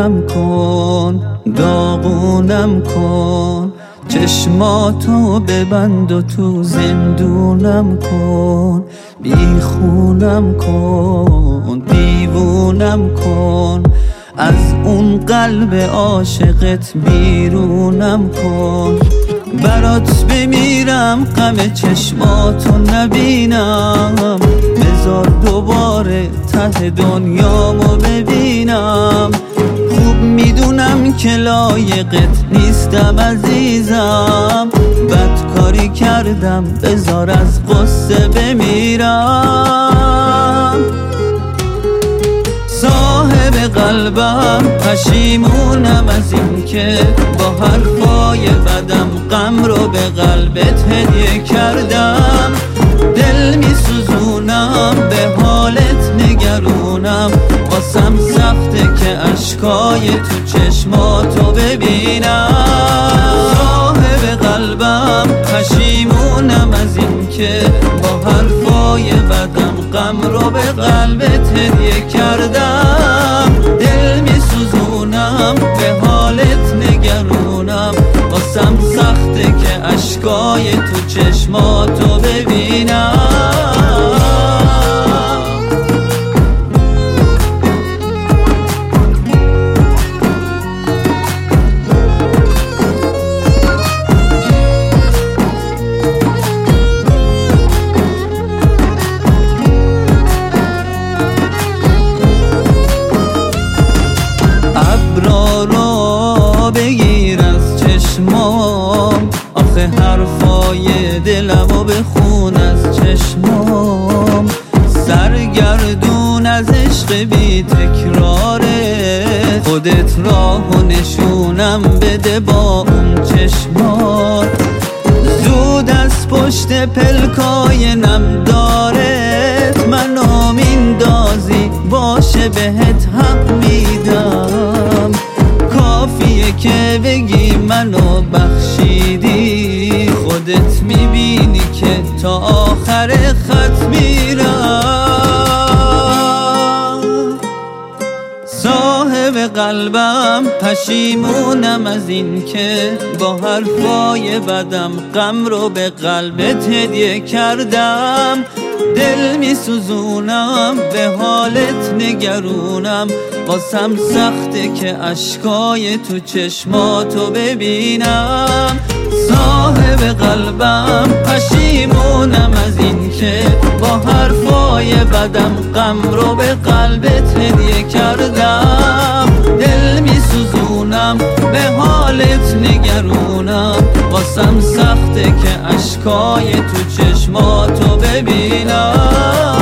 داغونم کن، داغونم کن، چشماتو ببند و تو زندونم کن، بیخونم کن، دیوونم کن، از اون قلب عاشقت بیرونم کن. برات بمیرم غم چشماتو نبینم، بذار دوباره ته دنیامو ببینم. خوب میدونم که لایقت نیستم عزیزم، بد کاری کردم بذار از غصه بمیرم. صاحب قلبم پشیمونم از این که با حرفای بدم غم رو به قلبت هدیه کردم. دل میسوزونم به حالت نگرونم، واسم سخته که اشکای تو چشماتو ببینم. صاحب قلبم پشیمونم از این که با حرفای بدم غم رو به قلبت هدیه کردم. دل میسوزونم به حالت نگرونم، واسم سخته که اشکای تو چشماتو ببینم. ابرارو بگیر از چشمام، آخه حرفای دلمو بخون از چشمام. سرگردون از عشق بی تکراره، خودت راهو نشونم بده با اون چشمات. زود از پشت پلکای نمدارت منو میندازی، باشه بهت حق میدم. کافیه که بگی منو بخشیدی، خودت میبینی که تا آخر خط میرم. صاحب قلبم پشیمونم از این که با حرفای بدم غم رو به قلبت هدیه کردم. دل میسوزونم به حالت نگرونم، واسم سخته که اشکای تو چشماتو ببینم. صاحب قلبم پشیمونم از این که با حرفای بدم غم رو به قلبت هدیه کردم. دل میسوزونم به حالت نگرونم، واسم سخته که اشکای تو چشماتو ببینم.